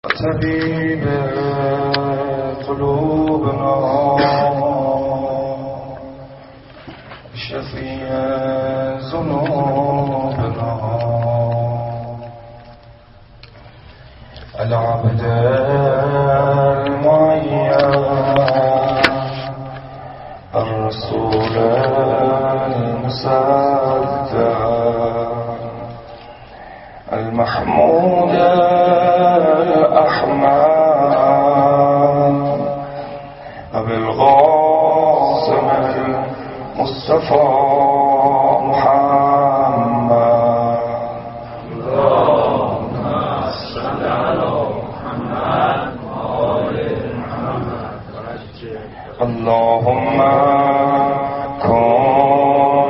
طبيب قلوبنا شفيع ذنوبنا العبد المعين الرسول المصدق المحمود الأحمد أبي القاسم المصطفى محمد اللهم صل على محمد وآل محمد. اللهم كن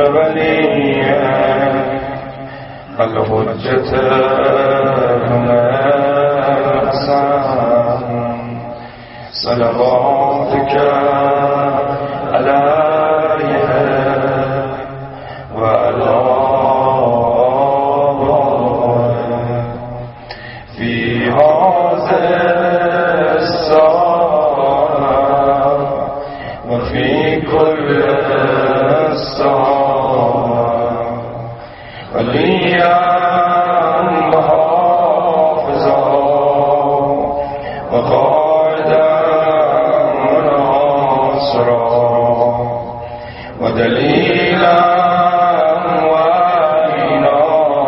وليا الحجة الحسن صلواتك عليه وعلى آله في هذا الساعة وفي كل الساعة وليا وحافظا وقائدا وناصرا ودليلا وعينا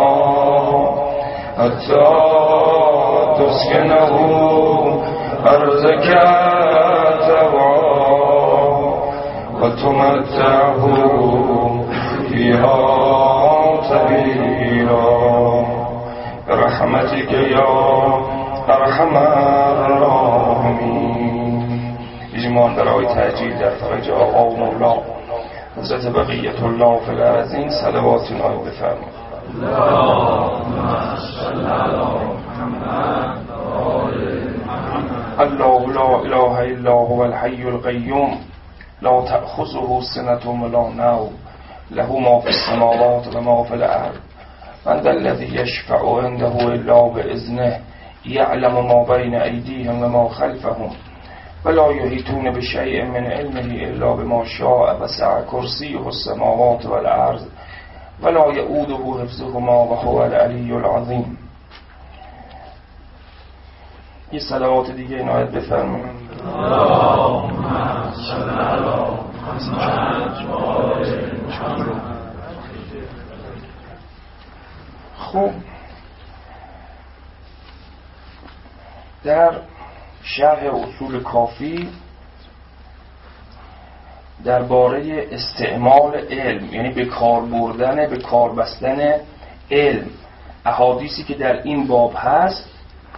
حتى تسكنه أرضك تبعا وتمتعه فيها طويلا برحمتك يا ارحم الراحمین. اجماع برای تأجیل در فرج آقا و مولا حضرت بقیت الله فی الارضین صلوات نایب بفرمایید. اللهم صل على محمد وآل محمد. الله لا اله الا هو الحی القیوم لا تأخذه سنة ولا نوم له ما في السماوات و ما في الارض من ذا الذي يشفع عنده الا باذنه يعلم ما بين ايديهم و ما خلفهم ولا يحيطون بشيء من علمه الا بما شاء وسع كرسيه السماوات والارض ولا يؤوده حفظهما وهو العلی العظیم. یه صلوات دیگه عنایت بفرمایید. اللهم صل على محمد وآل محمد. خب در شرح اصول کافی درباره استعمال علم، یعنی به کار بردن، به کار بستن علم، احادیثی که در این باب هست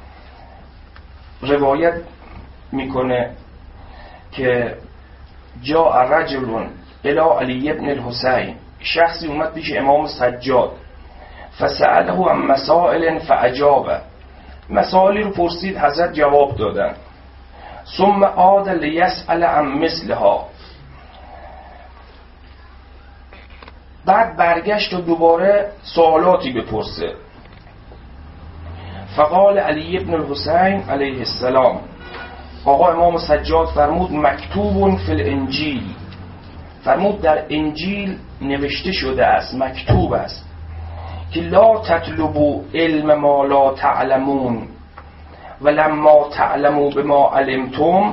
روایت میکنه که جاء رجل الی علی ابن الحسین، شخصی اومد پیش امام سجاد فسأله عن مسائل فاجاب، مسائلی رو پرسید حضرت جواب دادن. ثم عاد لیسأل عن مثلها، بعد برگشت و دوباره سوالاتی بپرسه. فقال علی ابن الحسین علیه السلام، آقا امام سجاد فرمود مکتوب فی الانجیل، فرمود در انجیل نوشته شده است، مکتوب است که لا تطلبوا علم ما لا تعلمون ولما تعلموا بما علمتم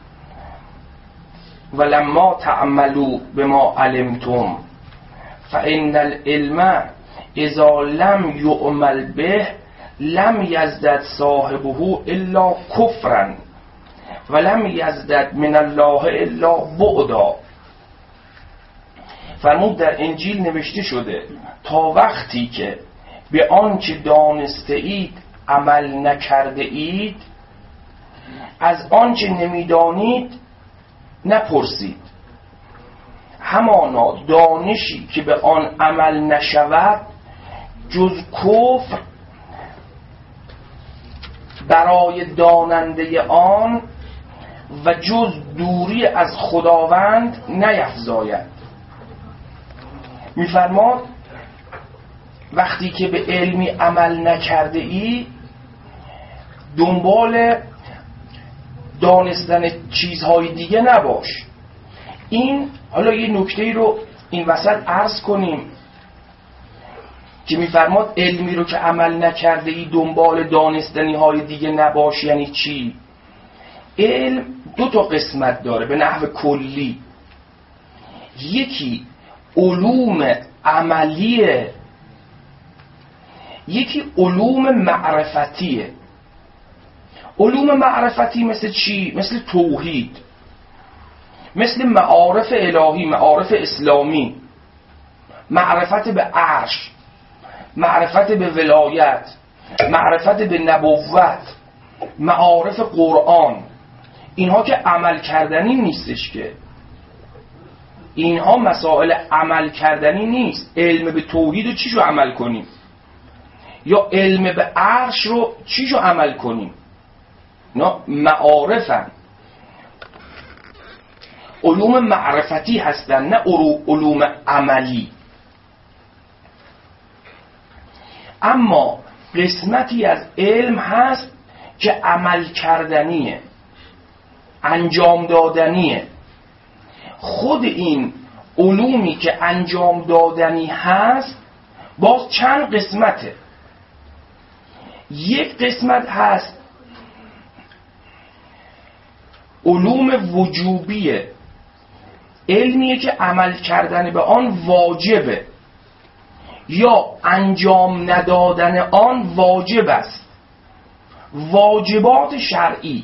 ولما تعملوا بما علمتم فإن العلم اذا لم يعمل به لم یزدد صاحبه الا کفرا ولم یزدد من الله الا بعدا. فرمود در انجیل نوشته شده تا وقتی که به آنچه دانسته اید عمل نکرده اید، از آنچه نمیدانید نپرسید. همانا دانشی که به آن عمل نشود جز کفر برای داننده آن و جز دوری از خداوند نیفزاید. میفرماد وقتی که به علمی عمل نکرده ای دنبال دانستن چیزهای دیگه نباش. این حالا یه نکته‌ای رو این وسط عرض کنیم که میفرماد علمی رو که عمل نکرده ای دنبال دانستنی های دیگه نباش. یعنی چی؟ علم دو تا قسمت داره به نحو کلی. یکی علوم عملیه، یکی علوم معرفتیه. علوم معرفتی مثل چی؟ مثل توحید، مثل معارف الهی، معارف اسلامی، معرفت به عرش، معرفت به ولایت، معرفت به نبوت، معارف قرآن. اینها که عمل کردنی نیستش، که اینها مسائل عمل کردنی نیست. علم به توحید رو چیشو عمل کنیم، یا علم به عرش رو چیشو عمل کنیم. نه، معارفن، علوم معرفتی هستن، نه علوم عملی. اما قسمتی از علم هست که عمل کردنیه، انجام دادنیه. خود این علومی که انجام دادنی هست باز چند قسمته. یک قسمت هست علوم وجوبیه، علمیه که عمل کردن به آن واجبه یا انجام ندادن آن واجب است. واجبات شرعی.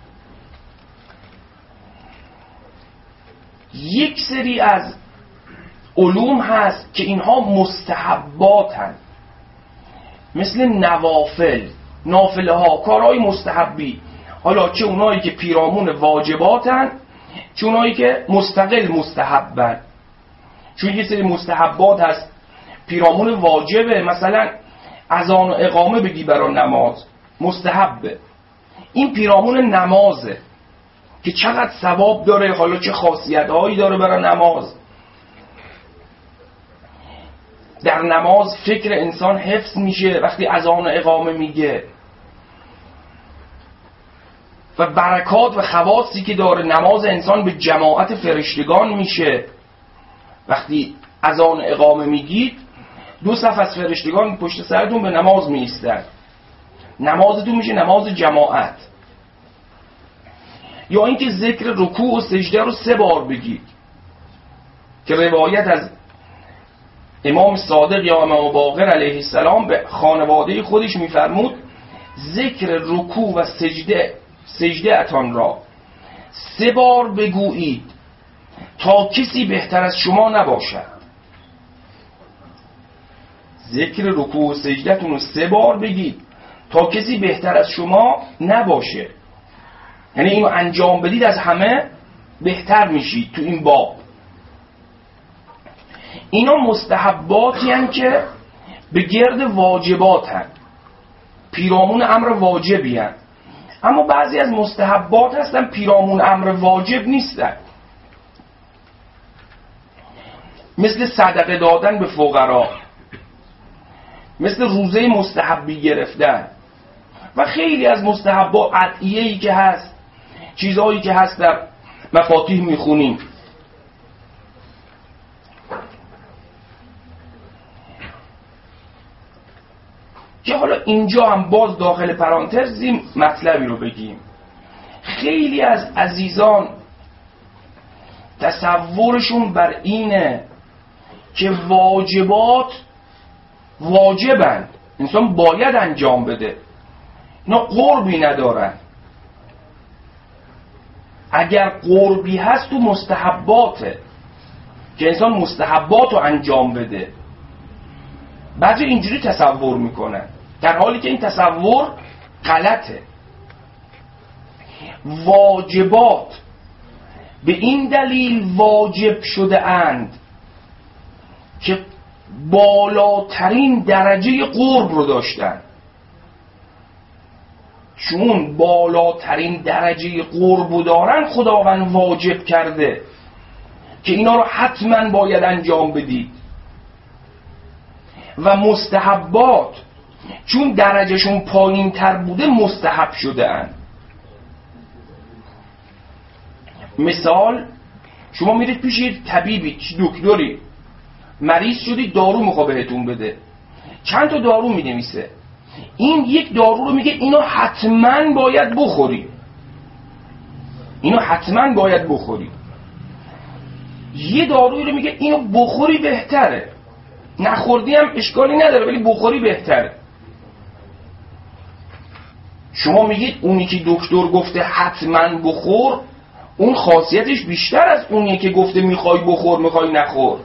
یک سری از علوم هست که اینها مستحباتن، مثل نوافل، نافله ها، کارهای مستحبی. حالا چه اونایی که پیرامون واجباتن، چه اونایی که مستقل مستحبن. چون یه سری مستحبات هست پیرامون واجبه، مثلا اذان و اقامه بگی برای نماز مستحبه، این پیرامون نمازه که چقدر ثواب داره، حالا چه خاصیت‌هایی داره برای نماز. در نماز فکر انسان حفظ میشه وقتی اذان و اقامه میگه، و برکات و خواصی که داره. نماز انسان به جماعت فرشتگان میشه. وقتی اذان و اقامه میگید 2 صف از فرشتگان پشت سرتون به نماز میایستن، نمازتون میشه نماز جماعت. یا اینکه ذکر رکوع و سجده رو 3 بار بگید، که روایت از امام صادق یا امام باقر علیه السلام به خانواده خودش میفرمود ذکر رکوع و سجده اتان را 3 بار بگویید تا کسی بهتر از شما نباشد. ذکر رکوع و سجدتون رو 3 بار بگید تا کسی بهتر از شما نباشه. یعنی اینو انجام بدید از همه بهتر میشید تو این باب. اینا مستحباتی هستند که به گرد واجبات هستند، پیرامون امر واجبی هستند. اما بعضی از مستحبات هستن پیرامون امر واجب نیستن، مثل صدقه دادن به فقرا، مثل روزه مستحبی گرفتن و خیلی از مستحبات، ادعیه‌ای که هست، چیزهایی که هست در مفاتیح میخونیم. که حالا اینجا هم باز داخل پرانتز این مطلبی رو بگیم. خیلی از عزیزان تصورشون بر اینه که واجبات واجبند، انسان باید انجام بده، اینا قربی ندارن. اگر قربی هست تو مستحباته که انسان مستحبات رو انجام بده. بعضی اینجوری تصور میکنن، در حالی که این تصور غلطه. واجبات به این دلیل واجب شده اند که بالاترین درجه قرب رو داشتن. چون بالاترین درجه قرب رو دارن، خداوند واجب کرده که اینا رو حتما باید انجام بدید. و مستحبات چون درجهشون پایین تر بوده مستحب شده اند. مثال شما میرید پیش طبیبی، دکتری، مریض شدید، دارو میخواد بهتون بده، چند تا دارو مینویسه، این یک دارو رو میگه اینو حتما باید بخوری، اینو حتما باید بخوری. یه دارویی رو میگه اینو بخوری بهتره، نخوردی هم اشکالی نداره ولی بخوری بهتره. شما میگید اونی که دکتر گفته حتما بخور، اون خاصیتش بیشتر از اونی که گفته میخوای بخور میخوای نخور.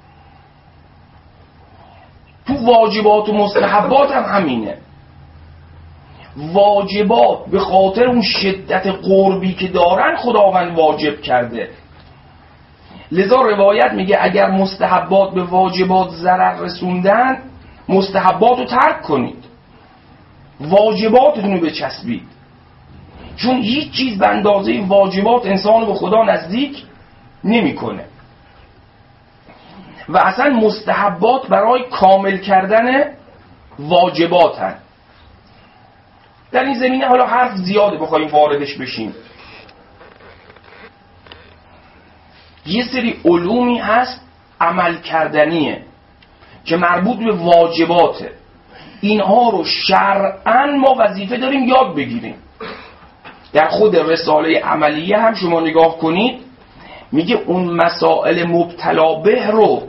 تو واجبات و مستحبات هم همینه. واجبات به خاطر اون شدت قربی که دارن خداوند واجب کرده، لذا روایت میگه اگر مستحبات به واجبات ضرر رسوندن مستحبات رو ترک کنید، واجباتتون رو بچسبید، چون هیچ چیز به اندازه واجبات انسان رو به خدا نزدیک نمیکنه. و اصلا مستحبات برای کامل کردن واجبات هن. در این زمینه حالا حرف زیاده بخوایم واردش بشیم. یه سری علومی هست عمل کردنیه که مربوط به واجباته، اینها رو شرعاً ما وظیفه داریم یاد بگیریم. در خود رساله عملیه هم شما نگاه کنید میگه اون مسائل مبتلا به رو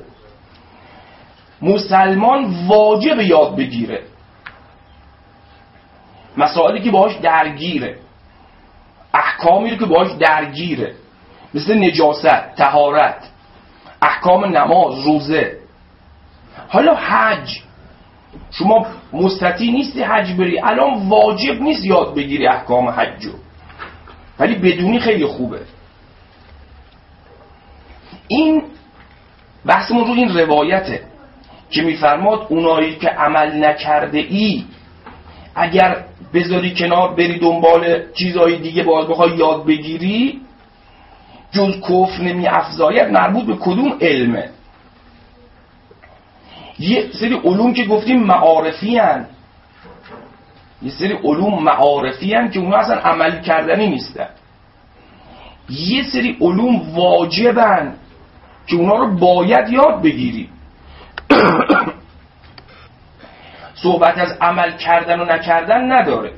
مسلمان واجب یاد بگیره، مسائلی که باهاش درگیره، احکامی رو که باهاش درگیره، مثل نجاست، طهارت، احکام نماز، روزه. حالا حج، شما مستطیع نیستی حج بری، الان واجب نیست یاد بگیری احکام حجو، ولی بدونی خیلی خوبه. این بحثمون رو این روایته که میفرماد اونایی که عمل نکرده ای اگر بذاری کنار بری دنبال چیزهای دیگه باز بخوای یاد بگیری جز کفر نمی افزاید. مربوط به کدوم علمه؟ یه سری علوم که گفتیم معارفی هن، یه سری علوم معارفی هن که اونا اصلا عمل کردنی نیستن. یه سری علوم واجبن که اونا رو باید یاد بگیری. صحبت از عمل کردن و نکردن نداره.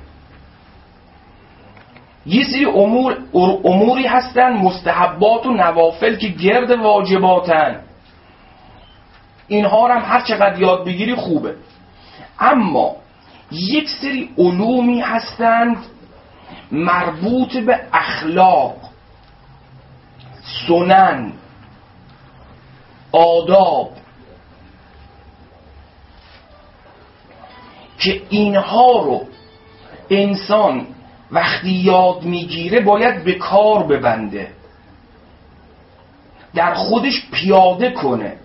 یه سری اموری هستن مستحبات و نوافل که گرد واجباتن، اینها رو هم هر چقدر یاد بگیری خوبه. اما یک سری علومی هستند مربوط به اخلاق، سنن، آداب، که اینها رو انسان وقتی یاد میگیره باید به کار ببنده، در خودش پیاده کنه،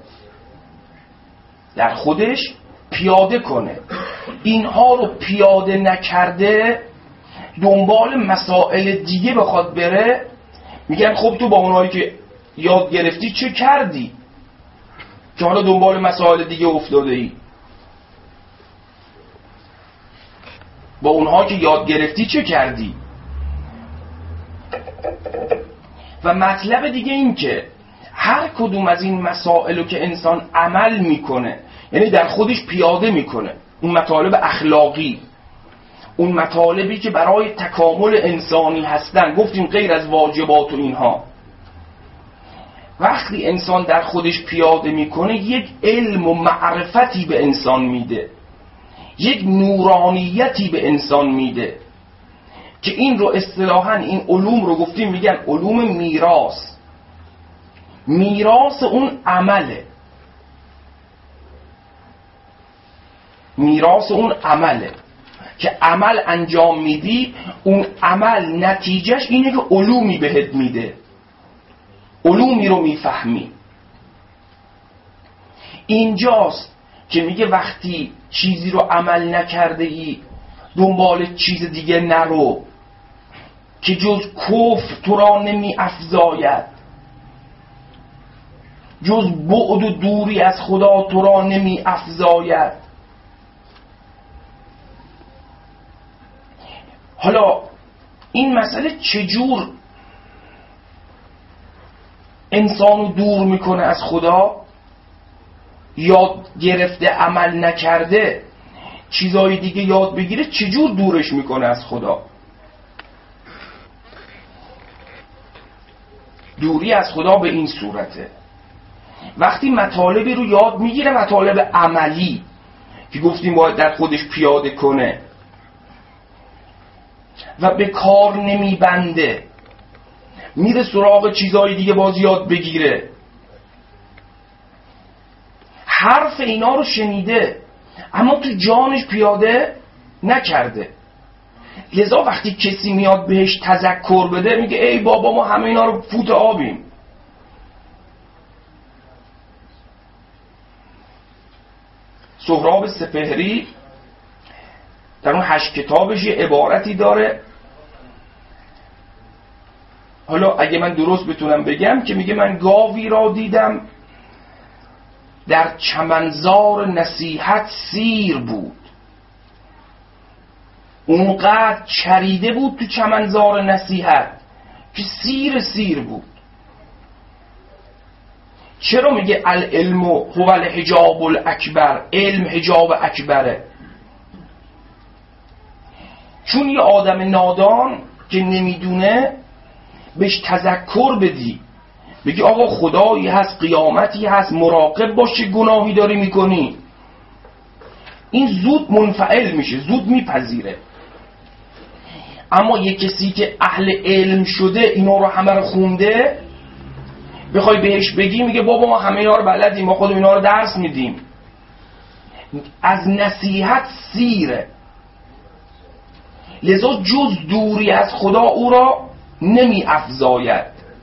در خودش پیاده کنه. اینها رو پیاده نکرده دنبال مسائل دیگه بخواد بره، میگن خب تو با اونایی که یاد گرفتی چه کردی که حالا دنبال مسائل دیگه افتاده ای؟ با اونها که یاد گرفتی چه کردی؟ و مطلب دیگه این که هر کدوم از این مسائلو که انسان عمل میکنه، یعنی در خودش پیاده میکنه، اون مطالب اخلاقی، اون مطالبی که برای تکامل انسانی هستن، گفتیم غیر از واجبات و اینها، وقتی انسان در خودش پیاده میکنه یک علم و معرفتی به انسان میده، یک نورانیتی به انسان میده که این رو اصطلاحاً این علوم رو گفتیم میگن علوم میراث. میراث اون عمله، میراث اون عمله که عمل انجام میدی، اون عمل نتیجهش اینه که علومی بهت میده، علومی رو میفهمی. اینجاست که میگه وقتی چیزی رو عمل نکرده ای دنبال چیز دیگه نرو که جز کفر تو را نمی افزاید، جز بعد و دوری از خدا تو را نمی افزاید. حالا این مسئله چجور انسانو دور میکنه از خدا؟ یاد گرفته عمل نکرده چیزای دیگه یاد بگیره چجور دورش میکنه از خدا؟ دوری از خدا به این صورته: وقتی مطالبی رو یاد میگیره، مطالب عملی که گفتیم باید در خودش پیاده کنه و به کار نمیبنده، میره سراغ چیزای دیگه باز یاد بگیره. حرف اینا رو شنیده اما تو جانش پیاده نکرده. لذا وقتی کسی میاد بهش تذکر بده میگه ای بابا ما همه اینا رو فوت آبیم. سهراب سپهری در اون 8 کتابش یه عبارتی داره، حالا اگه من درست بتونم بگم، که میگه من گاوی را دیدم در چمنزار نصیحت سیر بود، اونقدر چریده بود تو چمنزار نصیحت که سیر بود. چرا میگه العلم هو الحجاب الاکبر؟ علم حجاب اکبره. چون یه آدم نادان که نمیدونه بهش تذکر بدی، بگی آقا خدایی هست، قیامتی هست، مراقب باش گناهی داری میکنی، این زود منفعل میشه، زود میپذیره. اما یه کسی که اهل علم شده، اینا رو همه رو خونده، بخوای بهش بگی میگه بابا ما همه اینا رو بلدیم، ما خودمون اینا رو درس میدیم. از نصیحت سیره. لذا جز دوری از خدا او را نمی افزاید.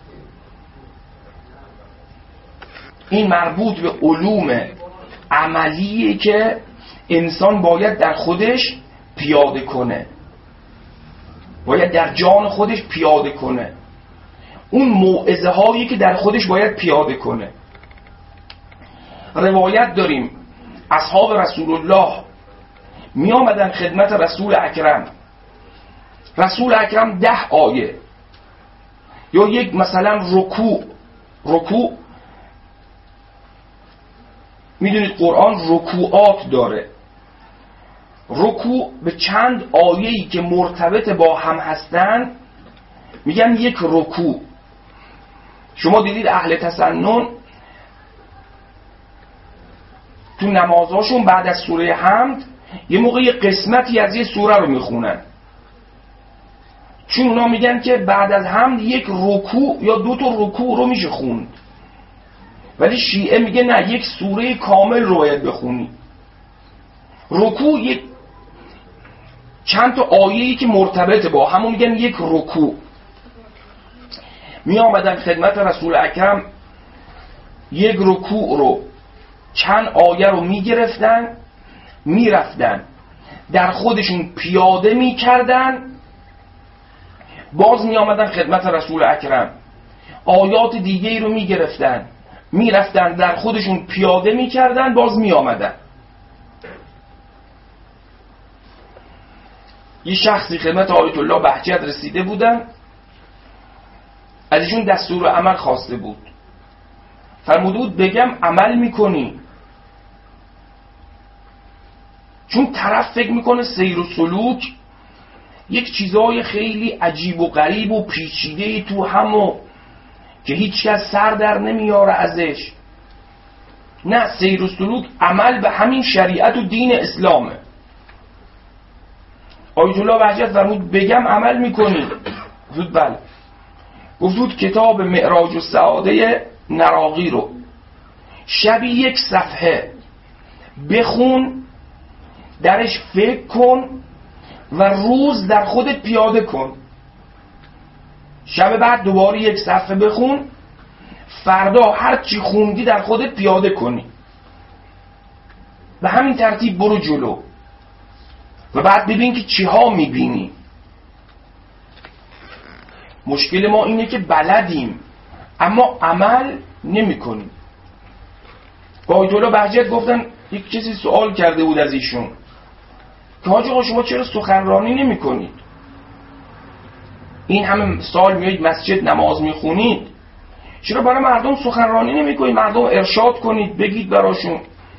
این مربوط به علوم عملیه که انسان باید در خودش پیاده کنه، باید در جان خودش پیاده کنه. اون موعظه هایی که در خودش باید پیاده کنه. روایت داریم اصحاب رسول الله می آمدن خدمت رسول اکرم، رسول اکرم 10 آیه یا یک مثلا رکوع میدونید قرآن رکوعات داره، رکوع به چند آیه‌ای که مرتبط با هم هستن میگن یک رکوع. شما دیدید اهل تسنن تو نمازاشون بعد از سوره حمد یه موقع یه قسمتی از یه سوره رو میخونن، چون اونا میگن که بعد از حمد یک رکوع یا 2 تا رکوع رو میشه خوند. ولی شیعه میگه نه، یک سوره کامل رو باید بخونی. رکوع یک چند تا آیه‌ای که مرتبط با همون میگن یک رکوع. می آمدن خدمت رسول اکرم، یک رکوع رو چند آیه رو می گرفتن، می رفتن در خودشون پیاده می کردن، باز می آمدن خدمت رسول اکرم آیات دیگه رو می گرفتن، می رفتن در خودشون پیاده می کردن، باز می آمدن. یه شخصی خدمت آیت الله بهجت رسیده بودن، ازشون دستور عمل خواسته بود، فرموده بود بگم عمل میکنی؟ چون طرف فکر میکنه سیر و سلوک یک چیزای خیلی عجیب و غریب و پیچیده تو همو که هیچ کس سر در نمیاره ازش. نه، سیر و سلوک عمل به همین شریعت و دین اسلامه. آیت الله بهجت فرمود بگم عمل میکنی؟ گفت بله. گفت کتاب معراج و سعاده نراقی رو شبی 1 صفحه بخون، درش فکر کن و روز در خودت پیاده کن. شب بعد دوباره 1 صفحه بخون، فردا هر چی خوندی در خودت پیاده کنی. به همین ترتیب برو جلو و بعد ببین که چی ها میبینی. مشکل ما اینه که بلدیم اما عمل نمی کنیم. با آیت الله بهجت گفتن، یک کسی سوال کرده بود از ایشون که حاجی آقا شما چرا سخنرانی نمی کنید؟ این همه سال میایید مسجد نماز میخونید، چرا برای مردم سخنرانی نمیکنید؟ مردم ارشاد کنید، بگید براشون.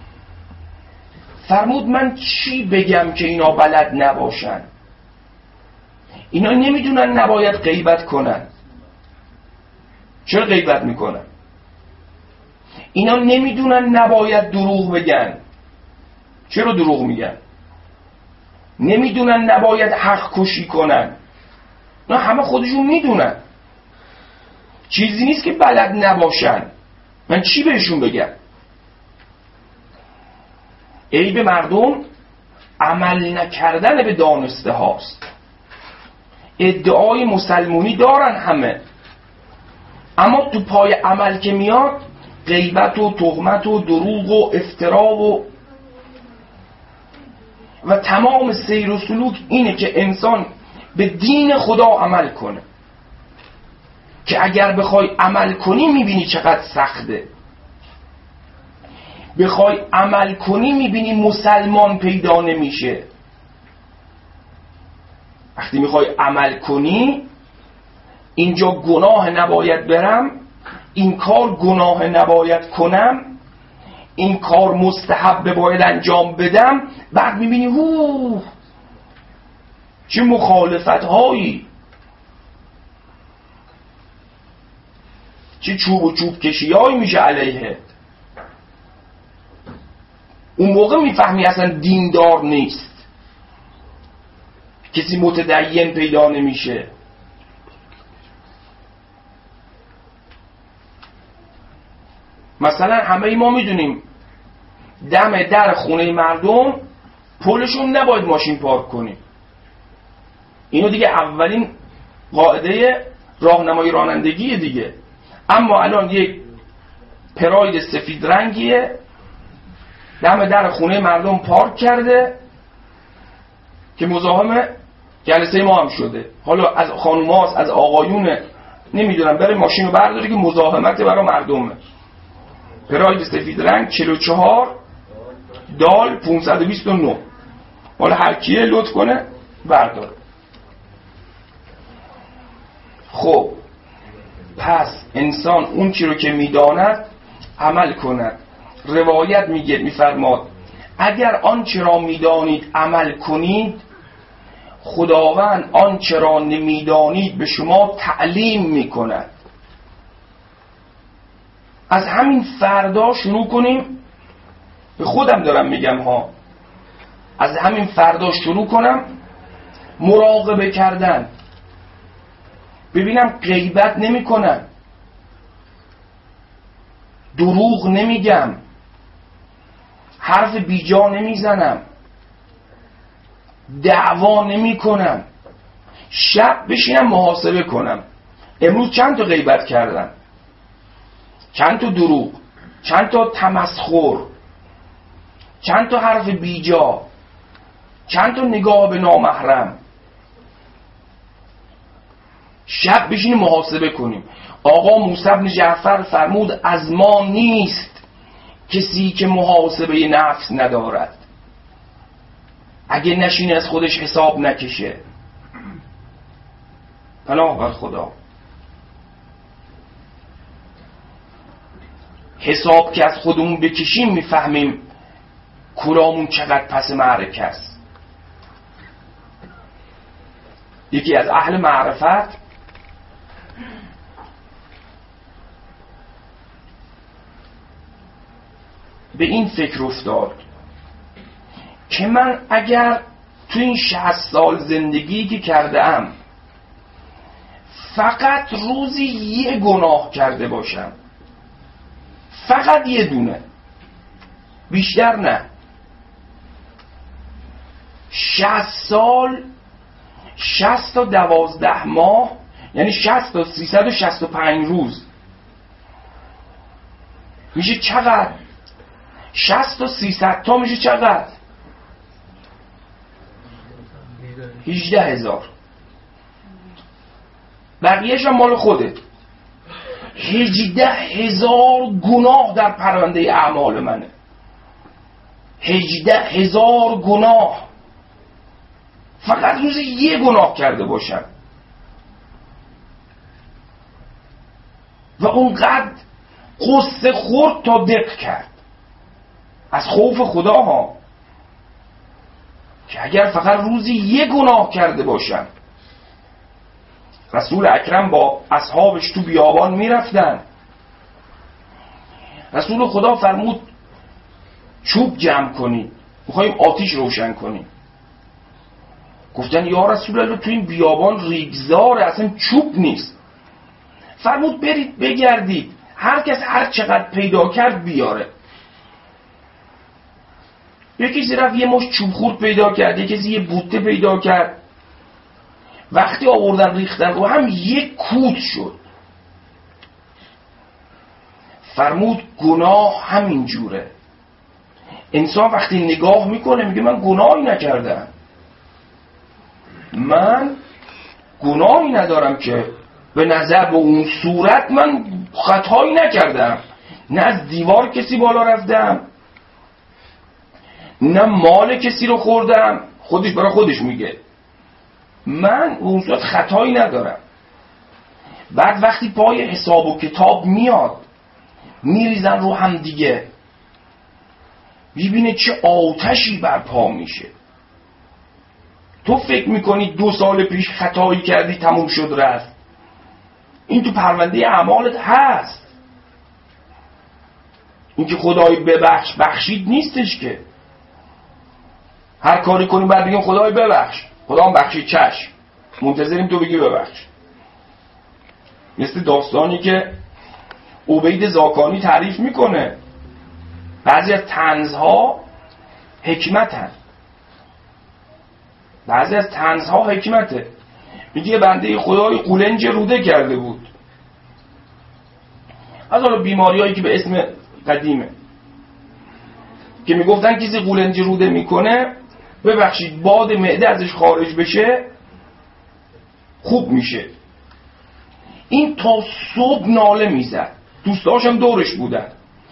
فرمود من چی بگم که اینا بلد نباشن؟ اینا نمیدونن نباید غیبت کنن، چرا غیبت میکنن؟ اینا نمیدونن نباید دروغ بگن، چرا دروغ میگن؟ نمیدونن نباید حق کشی کنن، نه همه خودشون میدونن. چیزی نیست که بلد نباشن. من چی بهشون بگم؟ عیب مردم عمل نکردن به دانسته هاست. ادعای مسلمونی دارن همه، اما تو پای عمل که میاد غیبت و تهمت و دروغ و افترا و تمام سیر و سلوک اینه که انسان به دین خدا عمل کنه، که اگر بخوای عمل کنی میبینی چقدر سخته. بخوای عمل کنی میبینی مسلمان پیدا نمیشه. وقتی میخوای عمل کنی، اینجا گناه نباید برم، این کار گناه نباید کنم، این کار مستحب باید انجام بدم، بعد میبینی چه مخالفت هایی، چه چوب و چوب کشی هایی میشه علیه. اون موقع میفهمی اصلا دیندار نیست، کسی متدین پیدا نمیشه. مثلا همه ما میدونیم دم در خونه مردم پلشون نباید ماشین پارک کنیم. اینو دیگه اولین قاعده راهنمای رانندگی دیگه. اما الان یک پراید سفید رنگیه دم در خونه مردم پارک کرده که مزاحم جلسه ما هم شده. حالا از خانوماست از آقایونه نمیدونم، بره ماشین رو برداره که مزاحمت برای مردمه. پراید سفید رنگ 44 دال 529. حالا هر کیه لطف کنه برداره. خب پس انسان اون چی رو که میداند عمل کند. روایت میفرماد اگر آنچه را میدانید عمل کنید، خداوند آنچه را نمیدانید به شما تعلیم میکند. از همین فردا شروع کنیم، به خودم دارم میگم ها، از همین فردا شروع کنم مراقبه کردن، ببینم غیبت نمی کنم، دروغ نمیگم، حرف بیجا نمیزنم، دعوا نمی کنم، شب بشینم محاسبه کنم امروز چند تا غیبت کردم، چند تا دروغ، چند تا تمسخر، چند تا حرف بیجا، چند تا نگاه به نامحرم. شب بشینیم محاسبه کنیم. آقا موسی بن جعفر فرمود از ما نیست کسی که محاسبه نفس ندارد. اگه نشینه از خودش حساب نکشه. پناه بر خدا. حساب که از خودمون بکشیم میفهمیم کلامون چقدر پس معرکه است. یکی از اهل معرفت به این فکر افتاد که من اگر تو این 60 سال زندگی که کردم فقط روزی یه گناه کرده باشم، فقط یه دونه، بیشتر نه، 60 سال 60 تا 12 ماه یعنی 60 تا 365 روز میشه چقدر؟ 60 تا 300 تا میشه چقدر؟ 18,000. بقیهش هم مال خودت. 18,000 گناه در پرونده اعمال منه. 18,000 گناه. فقط روز یه گناه کرده باشم. و اونقدر قصه خورد تا دق کرد از خوف خدا ها، که اگر فقط روزی یک گناه کرده باشم. رسول اکرم با اصحابش تو بیابان میرفتن، رسول خدا فرمود چوب جمع کنید، میخوایم آتیش روشن کنیم. گفتن یا رسول الله تو این بیابان ریگزاره، اصلا چوب نیست. فرمود برید بگردید، هر کس هر چقدر پیدا کرد بیاره. یکی رفت یه مشت چوب خورد پیدا کرد، یکی یه بوته پیدا کرد. وقتی آوردن ریختن رو هم یک کود شد. فرمود گناه همین جوره. انسان وقتی نگاه میکنه میگه من گناهی نکردم، من گناهی ندارم که به نظر به اون صورت من خطایی نکردم، نه از دیوار کسی بالا رفتم، نه مال کسی رو خوردم. خودش برای خودش میگه من اون صورت خطایی ندارم. بعد وقتی پای حساب و کتاب میاد میریزن رو هم دیگه، ببینه چه آتشی برپا میشه. تو فکر میکنی 2 سال پیش خطایی کردی تموم شد رفت، این تو پرونده اعمالت هست. این که خدای بخشید نیستش که هر کاری کنی بعد بگیم خدای ببخش، خدا هم بخشید، چشم منتظریم تو بگی ببخش. مثل داستانی که عبید زاکانی تعریف میکنه، بعضی از طنزها حکمتن، بعضی از طنزها حکمته. میگه بنده خدای قولنج روده کرده بود، از حالا بیماری هایی که به اسم قدیمه که میگفتن کسی قولنج روده میکنه ببخشید باد معده ازش خارج بشه خوب میشه. این تا صبح ناله میزد، دوستاشم دورش بودن،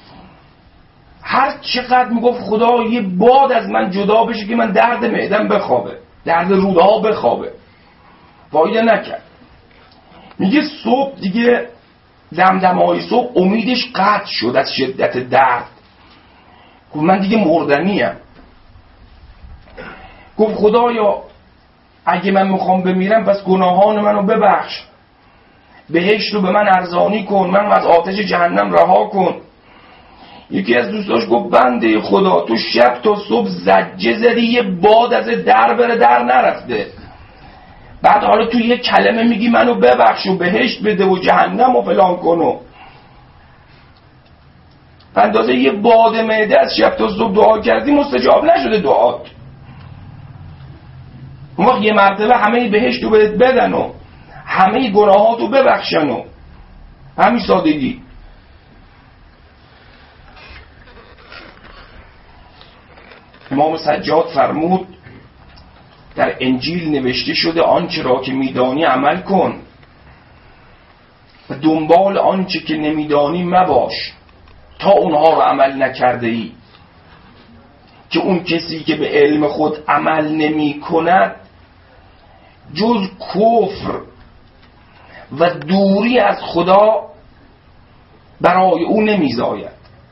هر چقدر میگفت خدا یه باد از من جدا بشه که من درد معدم بخوابه، درد روده ها بخوابه. فایده نکرد. میگه صبح دیگه دمدمای صبح امیدش قطع شد از شدت درد. گفت من دیگه مردنیم. گفت خدایا اگه من میخوام بمیرم پس گناهان منو ببخش، بهشت رو به من ارزانی کن، من از آتش جهنم رها کن. یکی از دوستاش گفت بنده خدا تو شب تا صبح زجه زدی یه باد از در بره در نرفته، بعد حالا تو یه کلمه میگی منو ببخش و بهشت بده و جهنم و فلان کنو. اندازه یه باد معده از شب تا صبح دعا کردی مستجاب نشده دعات. اون وقت یه مرتبه همه بهشت رو بهت بدن و همه گناهات رو ببخشن و همین سادگی. امام سجاد فرمود در انجیل نوشته شده آنچه را که میدانی عمل کن و دنبال آنچه که نمیدانی مباش تا اونها رو عمل نکرده ای، که اون کسی که به علم خود عمل نمی کند جز کفر و دوری از خدا برای او نمیزاید.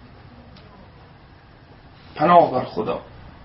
پناه بر خدا.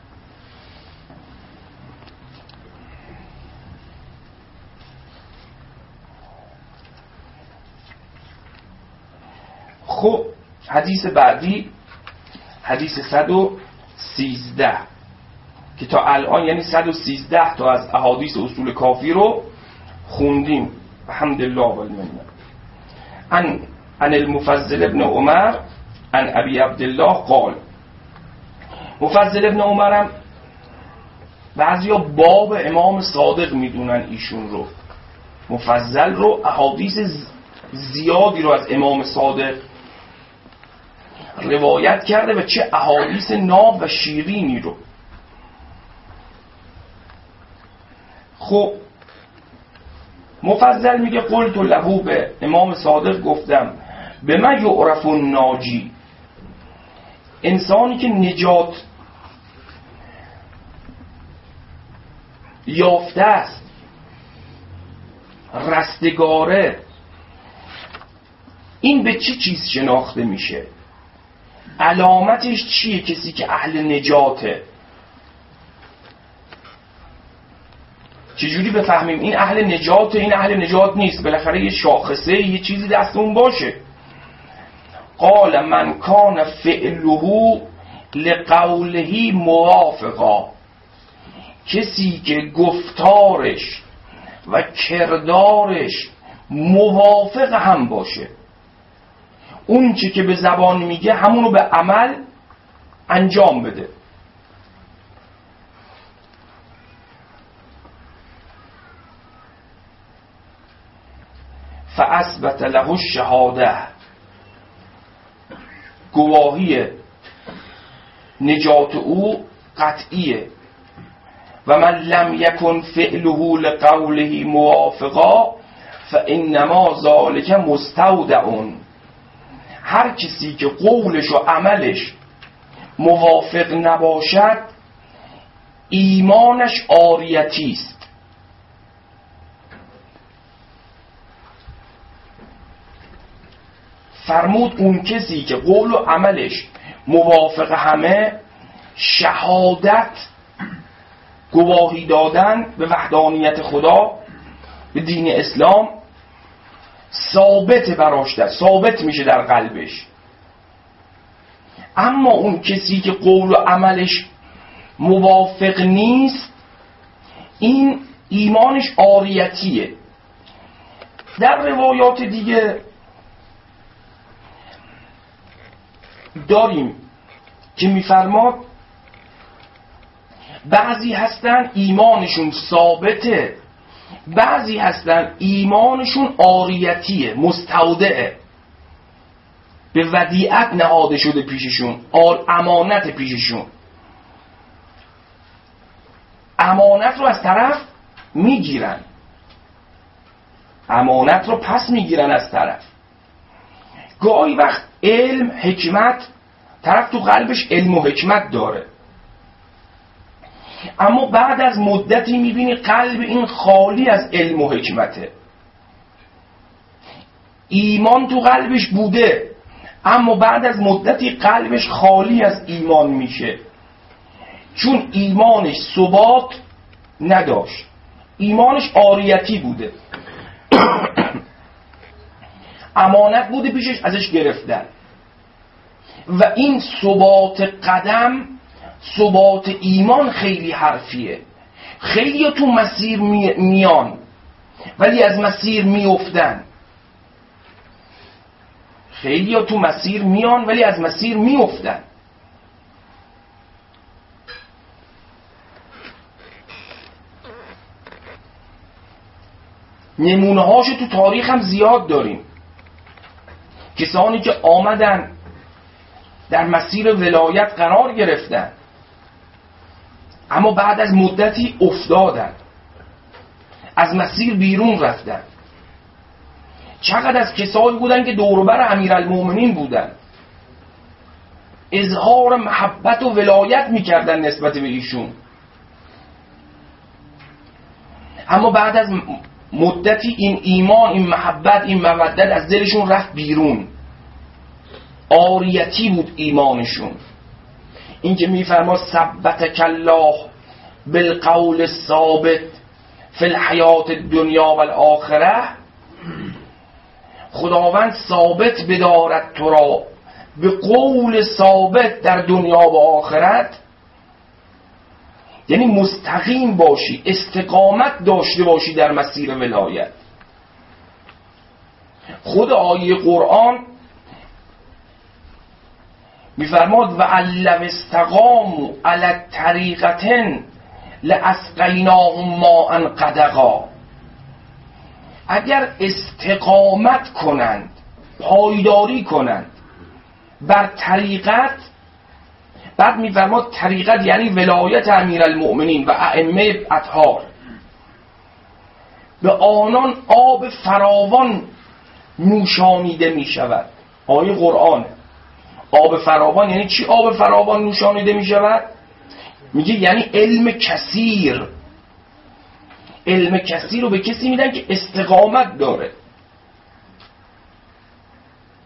خب حدیث بعدی حدیث 113 که تا الان یعنی 113 تا از احادیث اصول کافی رو خوندیم الحمدلله والمنه. عن المفضل ابن عمر عن ابی عبدالله قال. مفضل ابن عمرم بعضیا باب امام صادق میدونن ایشون رو، مفضل رو احادیث زیادی رو از امام صادق روایت کرده و چه احادیث ناب و شیرینی رو. خب مفضل میگه قلت له، به امام صادق گفتم به من یعرف الناجی، انسانی که نجات یافته است، رستگاره، این به چه چیز شناخته میشه؟ علامتش چیه؟ کسی که اهل نجاته. چجوری بفهمیم این اهل نجاته این اهل نجات نیست؟ بالاخره یه شاخصه، یه چیزی دست اون باشه. قال من کان فعله لقوله موافقا، کسی که گفتارش و کردارش موافق هم باشه، اون چی که به زبان میگه همونو به عمل انجام بده. فاثبت له الشهاده، گواهی نجات او قطعیه. و من لم یکن فعله لقوله موافقا فانما ذلک مستودع، هر کسی که قولش و عملش موافق نباشد ایمانش عاریتی است. فرمود اون کسی که قول و عملش موافق همه، شهادت، گواهی دادن به وحدانیت خدا، به دین اسلام، ثابت براش، ثابت میشه در قلبش. اما اون کسی که قول و عملش موافق نیست، این ایمانش عاریتیه. در روایات دیگه داریم که میفرماد بعضی هستن ایمانشون ثابته، بعضی هستن ایمانشون عاریتیه، مستودعه، به ودیعت نهاده شده پیششون، امانت پیششون، امانت رو از طرف میگیرن، امانت رو پس میگیرن از طرف. گاهی وقت علم، حکمت، طرف تو قلبش علم و حکمت داره، اما بعد از مدتی میبینی قلب این خالی از علم و حکمته. ایمان تو قلبش بوده اما بعد از مدتی قلبش خالی از ایمان میشه، چون ایمانش ثبات نداشت، ایمانش عاریتی بوده. امانت بوده پیشش، ازش گرفتن. و این ثبات قدم، ثبات ایمان خیلی حرفیه. خیلی تو مسیر میان ولی از مسیر میافتن، خیلی تو مسیر میان ولی از مسیر میافتن. نمونه هاشو تو تاریخ هم زیاد داریم. کسانی که آمدن در مسیر ولایت قرار گرفتن اما بعد از مدتی افتادن، از مسیر بیرون رفتن. چقدر از کسایی بودن که دوروبر امیرالمومنین بودن، اظهار محبت و ولایت میکردن نسبت به ایشون، اما بعد از مدتی این ایمان، این محبت، این مودت از دلشون رفت بیرون، عاریتی بود ایمانشون. این که میفرما ثبتک الله بالقول الثابت فی الحیات الدنیا و الاخره، خداوند ثابت بدارد تو را به قول ثابت در دنیا و آخرت، یعنی مستقیم باشی، استقامت داشته باشی در مسیر ولایت. خود آیه قرآن میفرماد و لو استقاموا علی الطریقة لاسقیناهم ماء غدقا، اگر استقامت کنند، پایداری کنند بر طریقت، بعد میفرماد طریقت یعنی ولایت امیرالمؤمنین و ائمه اطهار، به آنان آب فراوان نوشانیده می شود. آیه قرآن. آب فراوان یعنی چی؟ آب فراوان نوشانیده می شود میگه یعنی علم کثیر. علم کثیر رو به کسی میدن که استقامت داره.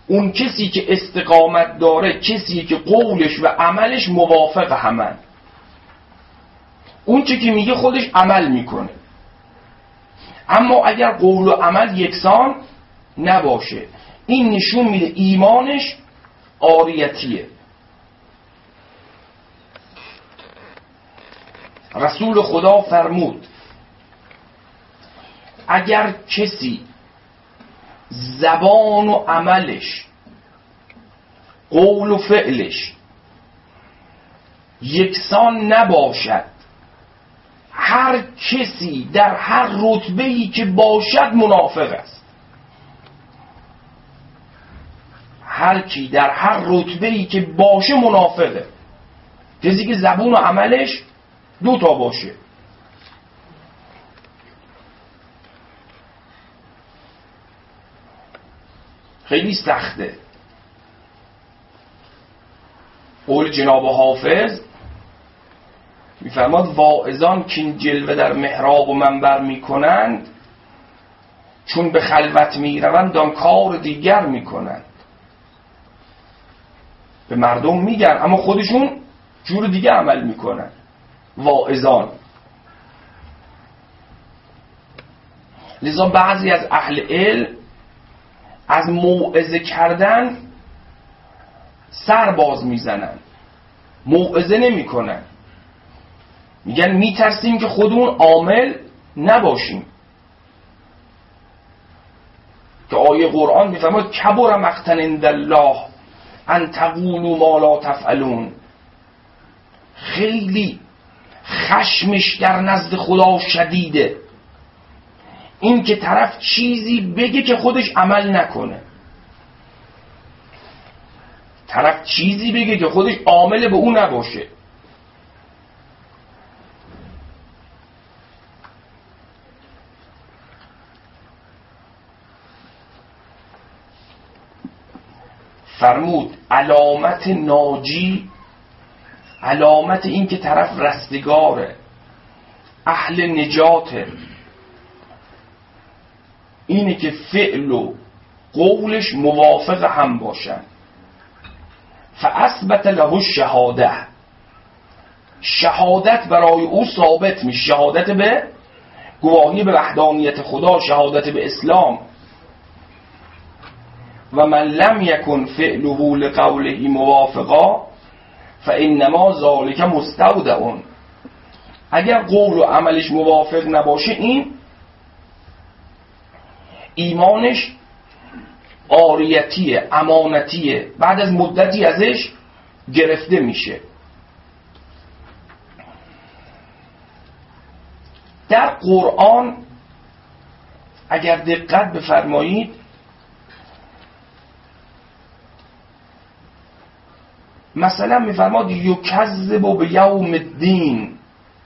اون کسی که استقامت داره کسی که قولش و عملش موافق همن. اون چه که میگه خودش عمل میکنه. اما اگر قول و عمل یکسان نباشه، این نشون میده ایمانش عاریتیه. رسول خدا فرمود اگر کسی زبان و عملش، قول و فعلش یکسان نباشد، هر کسی در هر رتبه‌ای که باشد منافق است. هر کی در هر رتبه‌ای که باشه منافقه. کسی که زبان و عملش دو تا باشه. خیلی سخته. قول جناب حافظ میفرماد واعظان که این جلوه در محراب و منبر میکنند، چون به خلوت میروند آن کار دیگر میکنند. به مردم میگن اما خودشون جور دیگه عمل میکنن. واعظان. لذا بعضی از اهل علم از موعظه کردن سر باز میزنن، موعظه نمیکنن. میگن میترسیم که خودمون عامل نباشیم. که آیه قرآن میفرماید کبر مقتا عند الله ان تقولوا ما لا تفعلون. خیلی خشمش در نزد خدا شدیده این که طرف چیزی بگه که خودش عمل نکنه. طرف چیزی بگه که خودش عامل به اون نباشه. فرمود علامت ناجی، علامت این که طرف رستگاره، اهل نجاته، اینه که فعل و قولش موافق هم باشن. فاثبت له الشهاده، شهادت برای او ثابت میشه. شهادت به گواهی به وحدانیت خدا، شهادت به اسلام. و من لم یکن فعله لقوله موافقا فانما ذلک مستودع. اگر قول و عملش موافق نباشه این ایمانش عاریتیه، امانتیه، بعد از مدتی ازش گرفته میشه. در قرآن اگر دقت بفرمایید مثلا میفرماد یکذب بیوم الدین،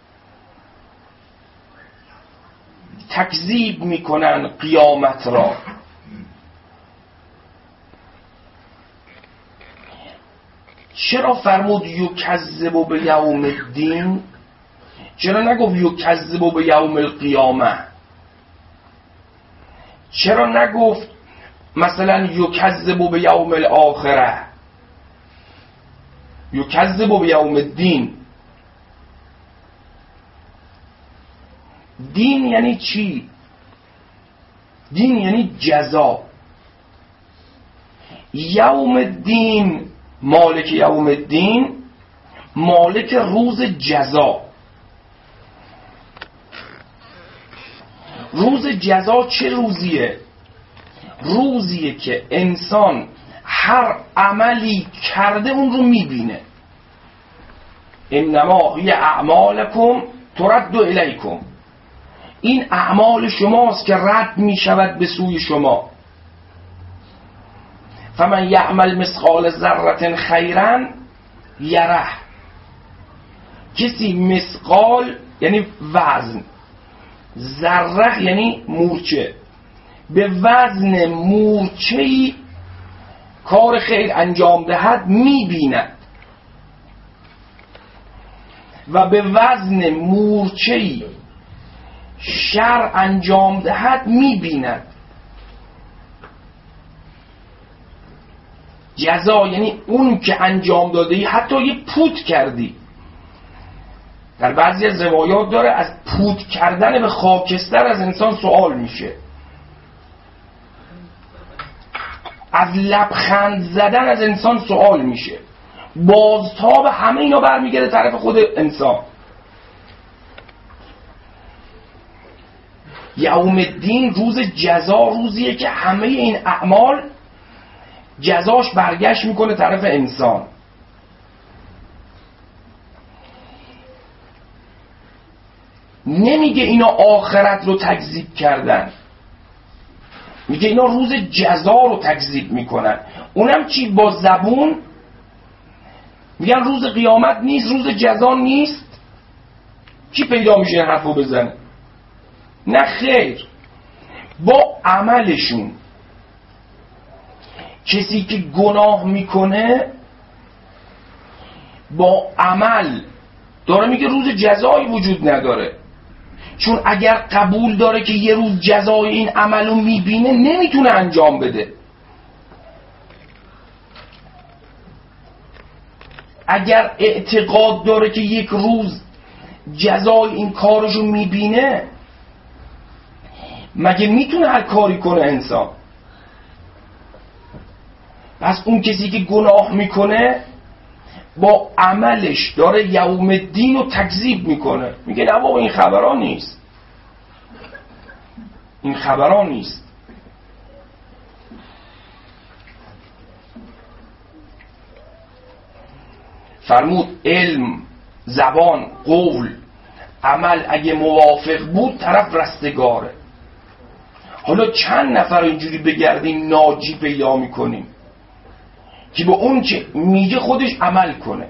تکذیب میکنن قیامت را. چرا فرمود یکذب بیوم الدین؟ چرا نگفت یکذب بیوم القیامه؟ چرا نگفت مثلا یکذب بیوم الاخره، یکذب بیوم الدین؟ دین یعنی چی؟ دین یعنی جزا. یوم الدین، مالک یوم الدین، مالک روز جزا. روز جزا چه روزیه؟ روزیه که انسان هر عملی کرده اون رو میبینه. انما هی اعمالکم ترد الیکم. این اعمال شماست که رد میشود به سوی شما. فمن یعمل مثقال ذره خیرا یره. کسی مثقال یعنی وزن، ذره یعنی مورچه، به وزن مورچه‌ای کار خیر انجام دهد میبیند و به وزن مورچه‌ای شر انجام دهد میبیند. جزا یعنی اون که انجام دادی، حتی یه پوت کردی. در بعضی از روایات داره از پوت کردن به خاکستر از انسان سوال میشه، از لبخند زدن از انسان سوال میشه، بازتاب همه اینا برمیگرده طرف خود انسان. یوم الدین، روز جزا، روزیه که همه این اعمال جزاش برگشت میکنه طرف انسان. نمیگه اینا آخرت رو تکذیب کردن، میگه اینا روز جزا رو تکذیب میکنن. اونم چی؟ با زبون میگن روز قیامت نیست، روز جزا نیست. کی پیدا میشه این حرفو بزنه؟ نه خیر، با عملشون. کسی که گناه میکنه با عمل داره میگه روز جزایی وجود نداره، چون اگر قبول داره که یه روز جزای این عملو میبینه نمیتونه انجام بده. اگر اعتقاد داره که یک روز جزای این کارشو میبینه، مگه میتونه هر کاری کنه انسان؟ پس اون کسی که گناه میکنه با عملش داره یوم الدین رو تکذیب میکنه، میگه نه بابا این خبران نیست، این خبران نیست. فرمود علم، زبان، قول، عمل اگه موافق بود طرف رستگاره. حالا چند نفر اینجوری بگردیم ناجی پیدا میکنیم که به اون چه میگه خودش عمل کنه.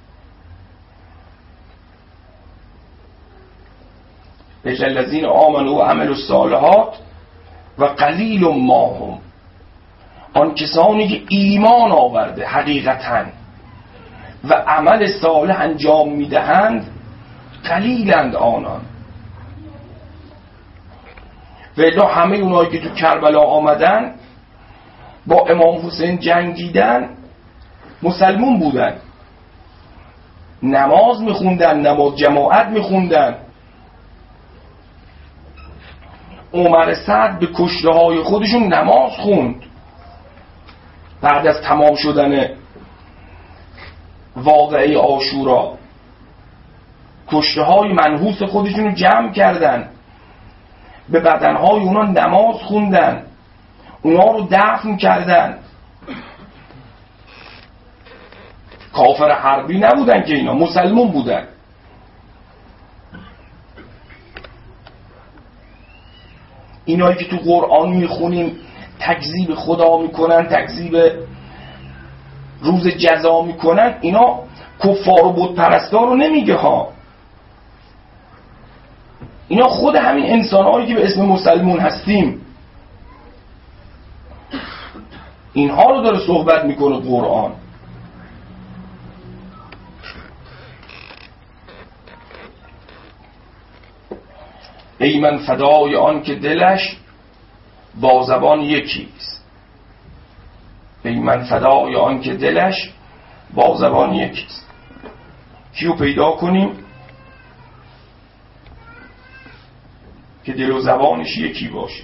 بجل الذین آمنوا و عملوا الصالحات و قلیل ما هم، آن کسانی که ایمان آورده حقیقتاً و عمل صالح انجام میدهند قلیلند آنان. ولی همه اونایی که تو کربلا آمدن با امام حسین جنگیدن مسلمون بودن، نماز میخوندن، نماز جماعت میخوندن. عمر سعد به کشته های خودشون نماز خوند بعد از تمام شدن واقعه عاشورا. کشته های منحوس خودشون رو جمع کردن، به بدنهای اونا نماز خوندن، اونا رو دفن کردن. کافر حربی نبودن که اینا، مسلمون بودن. اینایی که تو قرآن میخونیم تکذیب خدا میکنن، تکذیب روز جزا میکنن، اینا کفار و بت پرستا رو نمیگه ها، اینا خود همین انسان‌هایی که به اسم مسلمون هستیم، اینها رو داره صحبت میکنه قرآن. ای من فدای آن که دلش با زبان یکیست. ای من فدای آن که دلش با زبان یکیست. کیو پیدا کنیم که دل و زبانش یکی باشه؟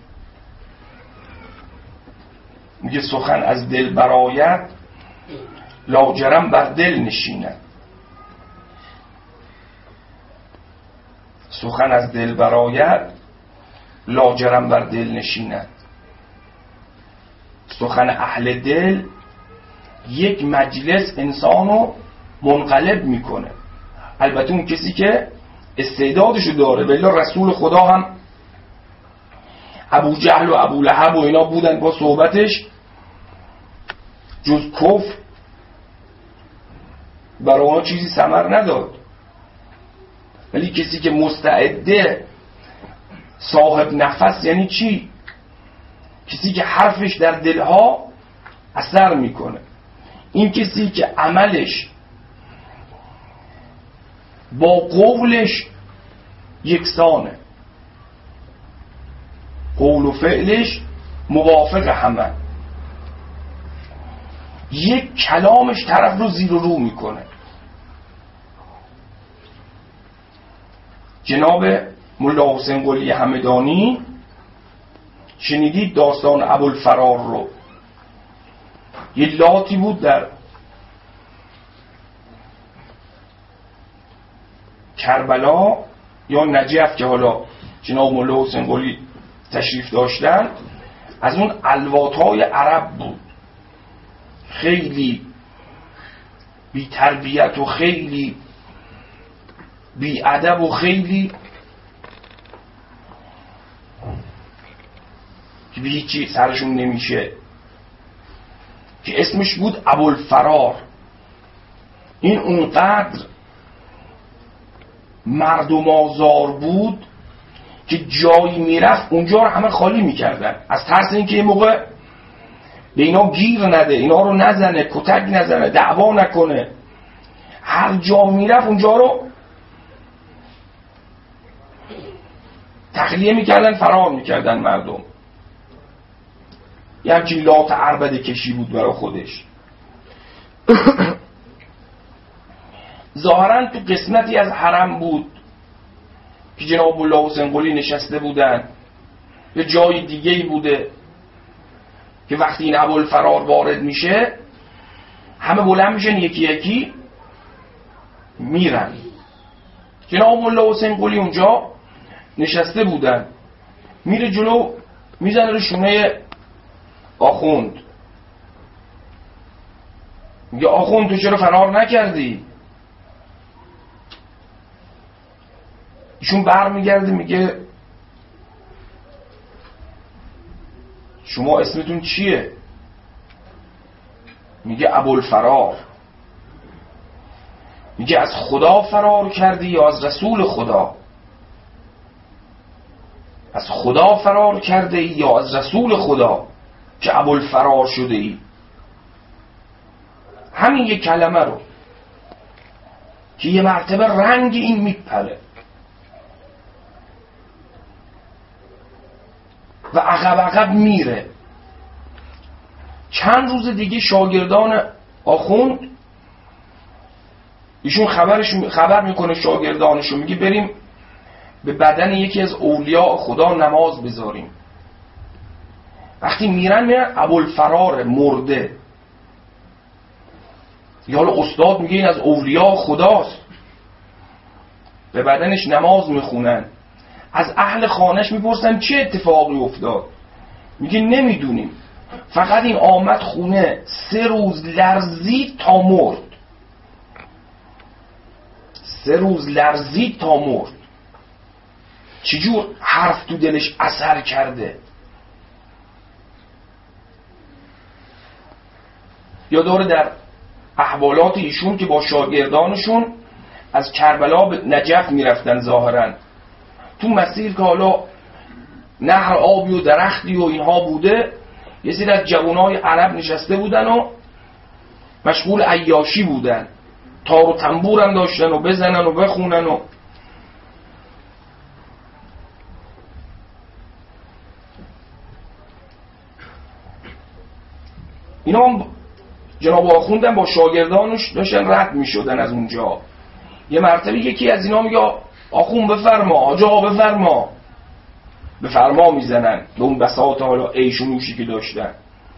میگه سخن از دل برآید لاجرم بر دل نشیند. سخن از دل برآید لاجرم بر دل نشیند. سخن اهل دل یک مجلس انسانو منقلب میکنه. البته اون کسی که استعدادشو داره، ولی رسول خدا هم ابو جهل و ابو لهب و اینا بودن، با صحبتش جز کفر برای اونا چیزی ثمر نداد. ولی کسی که مستعده، صاحب نفس، یعنی چی؟ کسی که حرفش در دلها اثر میکنه. این کسی که عملش با قولش یکسانه، قول و فعلش موافق همه. یک کلامش طرف رو زیر و رو میکنه. جناب ملا حسین قلی همدانی شنیدید داستان ابوالفرار رو؟ یه لاتی بود در کربلا یا نجف که حالا جناب ملا حسین قلی تشریف داشتن، از اون الواتهای عرب بود، خیلی بی تربیت و خیلی بی ادب و خیلی که به هیچی سرشون نمیشه، که اسمش بود ابوالفرار. این اونقدر مردم آزار بود که جایی میرفت اونجا رو همه خالی میکردن، از ترس اینکه یه موقع به اینا گیر نده، اینا رو نزنه، کتک نزنه، دعوا نکنه. هر جا میرفت اونجا رو تخلیه میکردن، فرار میکردن مردم. یه همچین لات عربده کشی بود برای خودش. ظاهرا تو قسمتی از حرم بود که جناب ملا حسین قلی نشسته بودن، یه جای دیگه‌ای بوده که وقتی این ابوالفرار وارد میشه همه بلند میشن یکی یکی میرن. جناب ملا حسین قلی اونجا نشسته بودن، میره جلو میزنه رو شونه آخوند، میگه آخوند تو چرا فرار نکردی؟ ایشون برمیگرده میگه شما اسمتون چیه؟ میگه ابوالفرار. میگه از خدا فرار کردی یا از رسول خدا؟ از خدا فرار کرده ای یا از رسول خدا که ابوالفرار شده ای؟ همین یک کلمه رو که یه مرتبه رنگ این میپره و عقب عقب میره. چند روز دیگه شاگردان آخوند ایشون خبر میکنه شاگردانشو، میگه بریم به بدن یکی از اولیاء خدا نماز بذاریم. وقتی میرن ابوالفرار مرده. یا حالا استاد میگه این از اولیاء خداست، به بدنش نماز میخونن. از اهل خانش میپرسن چه اتفاقی افتاد؟ میگه نمیدونیم، فقط این آمد خونه 3 روز لرزید تا مرد. 3 روز لرزید تا مرد. چجور حرف تو دلش اثر کرده؟ یا داره در احوالات ایشون که با شاگردانشون از کربلا به نجف میرفتن، ظاهرا تو مسیر که حالا نهر آبی و درختی و اینها بوده، یه سری از جوانای عرب نشسته بودن و مشغول عیاشی بودن، تار و تنبور هم داشتن و بزنن و بخونن و اینا هم جناب آخوندن با شاگردانش داشتن رد می شدن از اونجا. یه مرتبه یکی از اینا میگه آخوند بفرما، آجا بفرما. بفرما میزنن به اون بساط حالا عیش و نوشی که داشتن.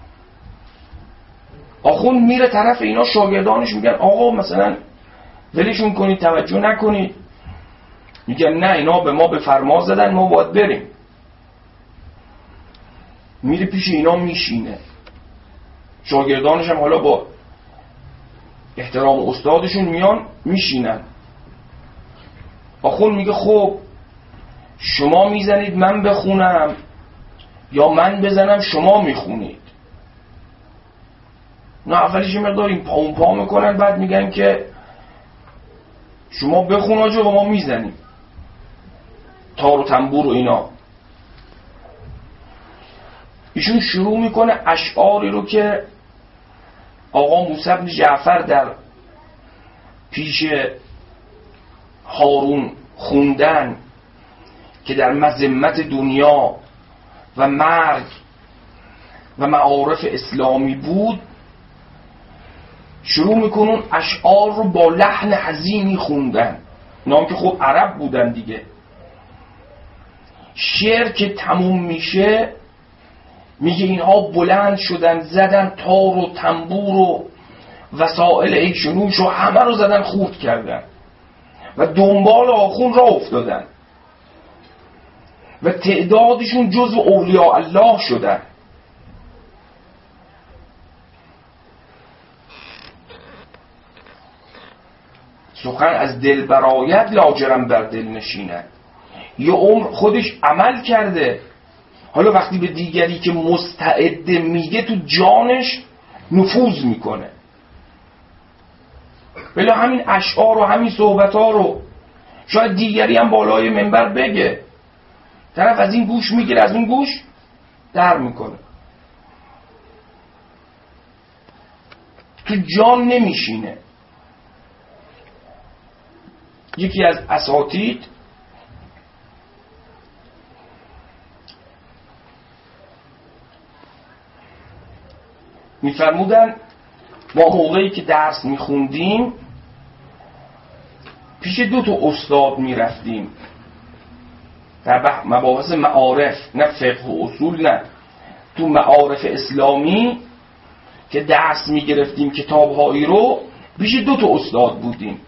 آخوند میره طرف اینا، شاگردانش میگن آقا مثلا ولشون کنید، توجه نکنید. میگن نه اینا به ما به فرما زدن، ما باید بریم. میره پیش اینا میشینه. شاگردانش هم حالا با احترام استادشون میان میشینن. آخوند میگه خب شما میزنید من بخونم یا من بزنم شما میخونید؟ نه اولش مقدار این پا اون پا میکنن، بعد میگن که شما بخون آجا و ما میزنیم، تار و تنبور و اینا. ایشون شروع میکنه اشعاری رو که آقا موسی بن جعفر در پیش هارون خوندن که در مذمت دنیا و مرگ و معارف اسلامی بود، شروع میکنن اشعار رو با لحن حزینی خوندن. اینا که خب عرب بودن دیگه. شعر که تموم میشه میگه اینها بلند شدن زدن تار و تنبور و وسائل عیش و نوش و همه رو زدن خورد کردن و دنبال آخون را افتادن و تعدادشون جزو اولیاء الله شدن. سخن از دل برآید لاجرم بر دل نشیند. یه عمر خودش عمل کرده، حالا وقتی به دیگری که مستعد میگه تو جانش نفوذ میکنه. ولی همین اشعار و همین صحبت ها رو شاید دیگری هم بالای منبر بگه، طرف از این گوش میگیره از اون گوش در میکنه، تو جان نمیشینه. یکی از اساتید میفرمودن ما موقعی که درس میخوندیم پیش 2 استاد میرفتیم در مباحث معارف، نه فقه و اصول، نه تو معارف اسلامی که درس میگرفتیم کتابهایی رو پیش 2 استاد بودیم.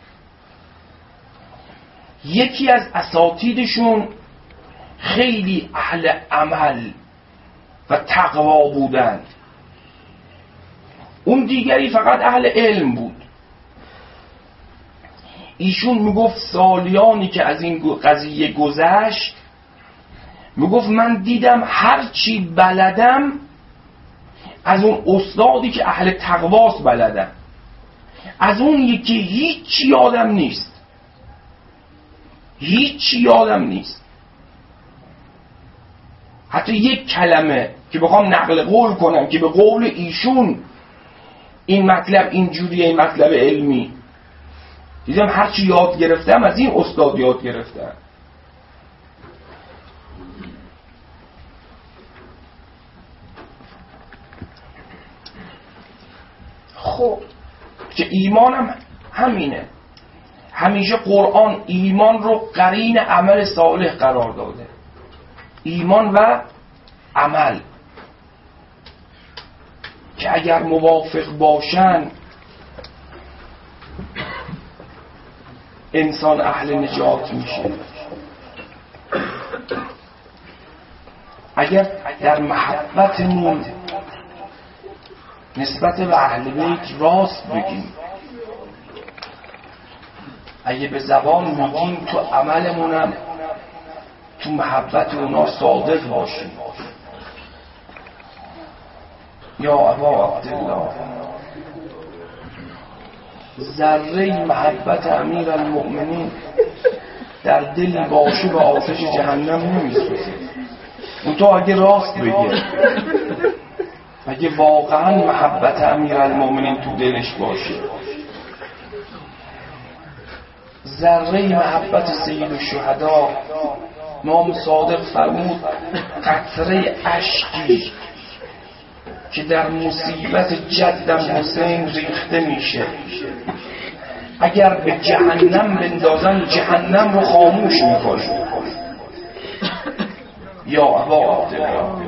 یکی از اساتیدشون خیلی اهل عمل و تقوا بودند، اون دیگری فقط اهل علم بود. ایشون میگفت سالیانی که از این قضیه گذشت، میگفت من دیدم هر چی بلدم از اون استادی که اهل تقواست بلدم، از اون یکی هیچ یادم نیست، هیچ یادم نیست. حتی یک کلمه که بخوام نقل قول کنم که به قول ایشون این مطلب اینجوریه، این مطلب علمی، دیدم هرچی یاد گرفتم از این استاد یاد گرفتم. خب که ایمانم همینه. همیشه قرآن ایمان رو قرین عمل صالح قرار داده، ایمان و عمل که اگر موافق باشن انسان اهل نجات میشه. اگر در محبتمون نسبت به اهل بیت راست بگیم، اگه به زبان میگیم تو عملمونم تو محبت اونا صادق باشیم. یا ابا عبدالله، ذره محبت امیر المؤمنین در دل باشه به آتش جهنم نمیسوزه. اون تو اگه راست بگه، اگه واقعا محبت امیر المؤمنین تو دلش باشه، ذره محبت سید الشهدا، امام صادق فرمود قطره اشکی که در مصیبت جدم حسین ریخته میشه، اگر به جهنم بندازن جهنم رو خاموش میکنه. یا ابا عبدالله،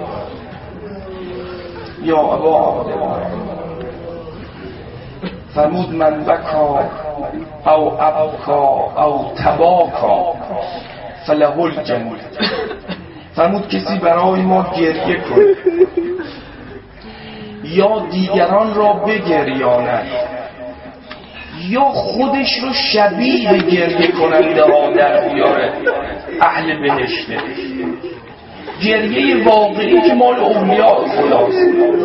یا ابا عبدالله، فرمود من بکا او ابکا او تباکا فله الجنة. فرمود کسی برای ما گریه کن یا دیگران را بگریاند یا خودش رو شبیه به گریه کننده ها در بیاره، اهل بهشته. گریه واقعی که مال اولیاء خداست.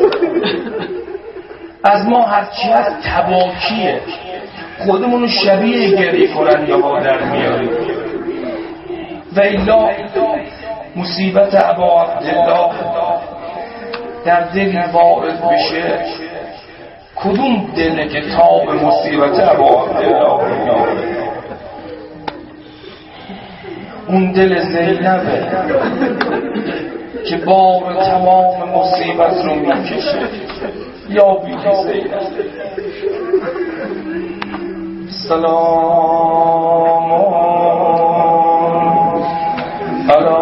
از ما هرچی هست تباکیه، خودمونو شبیه گریه کننده ها در میاریم. و الا مصیبت ابا عبدالله در دل وارد بشه، کدوم دله که تاب مصیبت ابا عبدالله میاره؟ اون دل زینبه که بار تمام مصیبت رو میکشه. یا بیبی زینب سلام علی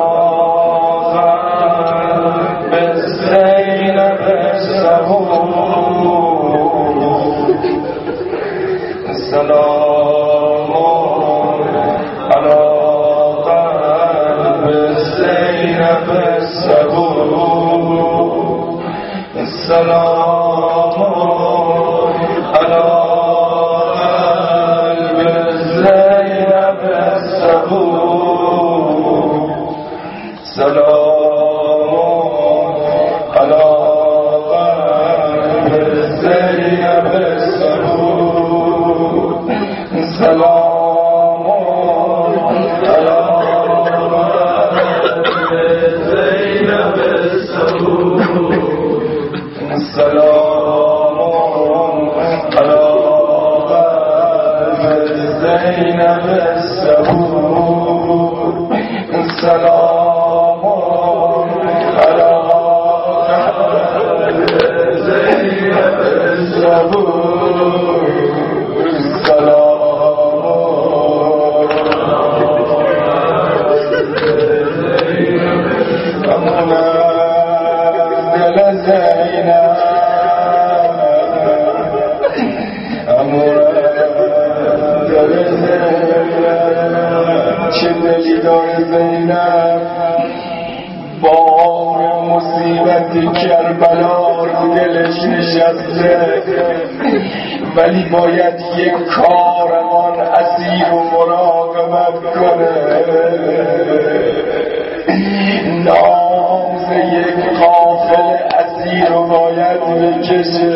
قلب زینب الصبور سلام علی قلب زینب الصبور سلام علی قلب زینب الصبور سلام علی قلب زینب الصبور سلام علی قلب زینب الصبور سلام علی قلب زینب الصبور سلام علی قلب زینب الصبور سلام دل زینب دل زینب چه دلی دار زینب بار مصیبتی کربلا رو دلش نشسته ولی باید یک کاروان اسیر و مراقبت کنه نامز یک قافل اسیر رو باید بکشه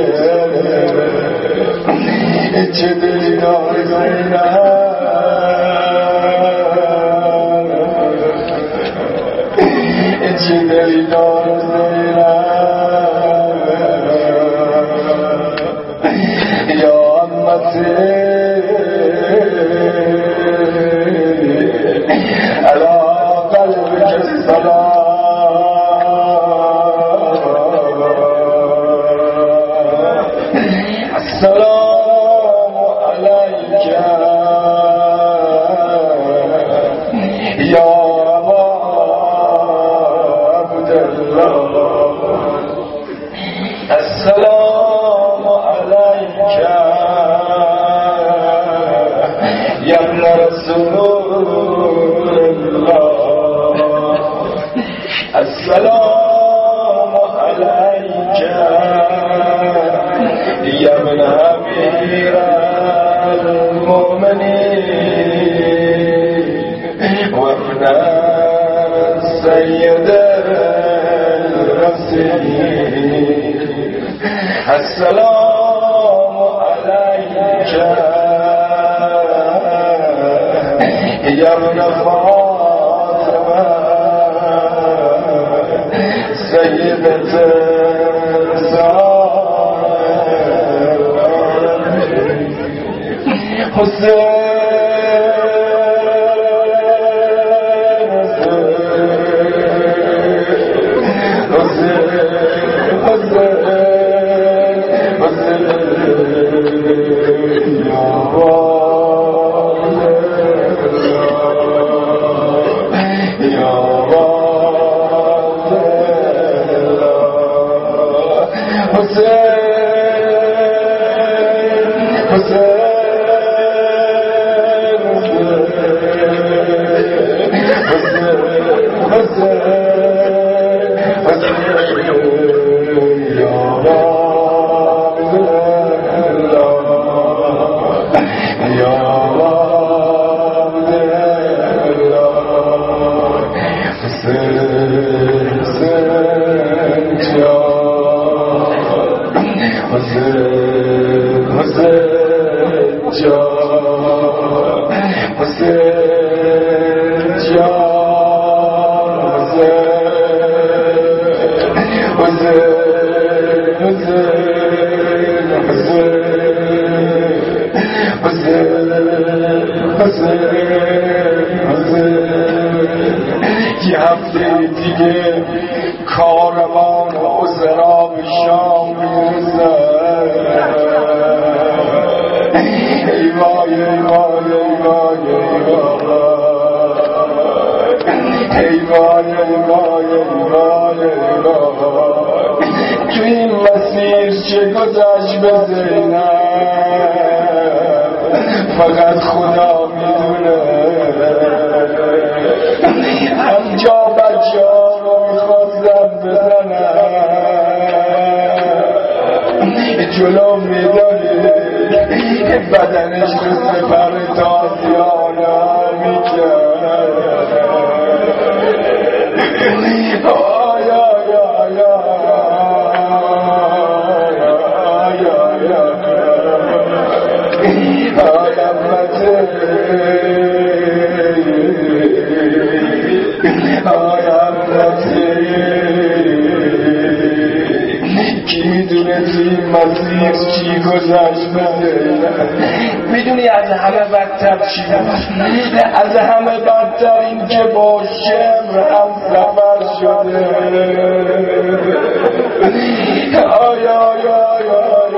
چه دلی دار زینب چه دلی دار زینب یا امتی علی قلبک السلام السلام علیک یا السلام علیک یا ابن رسول الله السلام علیک یا ابن امیر المؤمنین و ابن سید السلام علیک یا ابن فاطمه سیدت حسین یه هفته دیگه کاروان اسرا به شام میرسد. ای وای ای وای ای وای ای وای ای وای ای وای ای وای. تو این مسیر چه گذشت به زینب فقط خدا میدونه. همجا بچه ها رو میخواستم بزنم جلو میدانی بدنش رو سپر تازیانه میکرد. آی آی آی آی امته آی امته. کی میدونه توی مسیر چی گذشت بده؟ میدونی از همه بدتر چی بود؟ از همه بدتر این که با شمر هم سفر شده. آی آی آی آی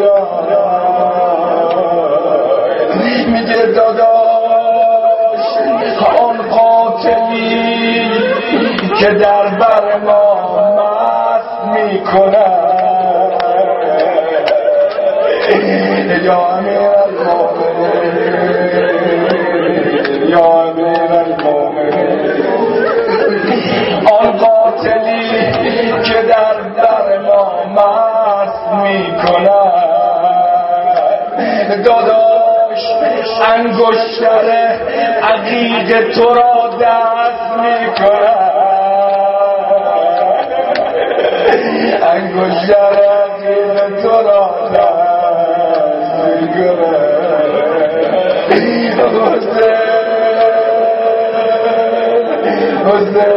آی. میگه داداش آن قاتلی که در بر ما مست میکنه یا امیر المومنین یا امیر المومنین. آن قاتلی که در بر ما مست میکنه داداش انگشتر عقیق تو را دست میکنه. انگشتر عقیق تو را دست میکنه. حسین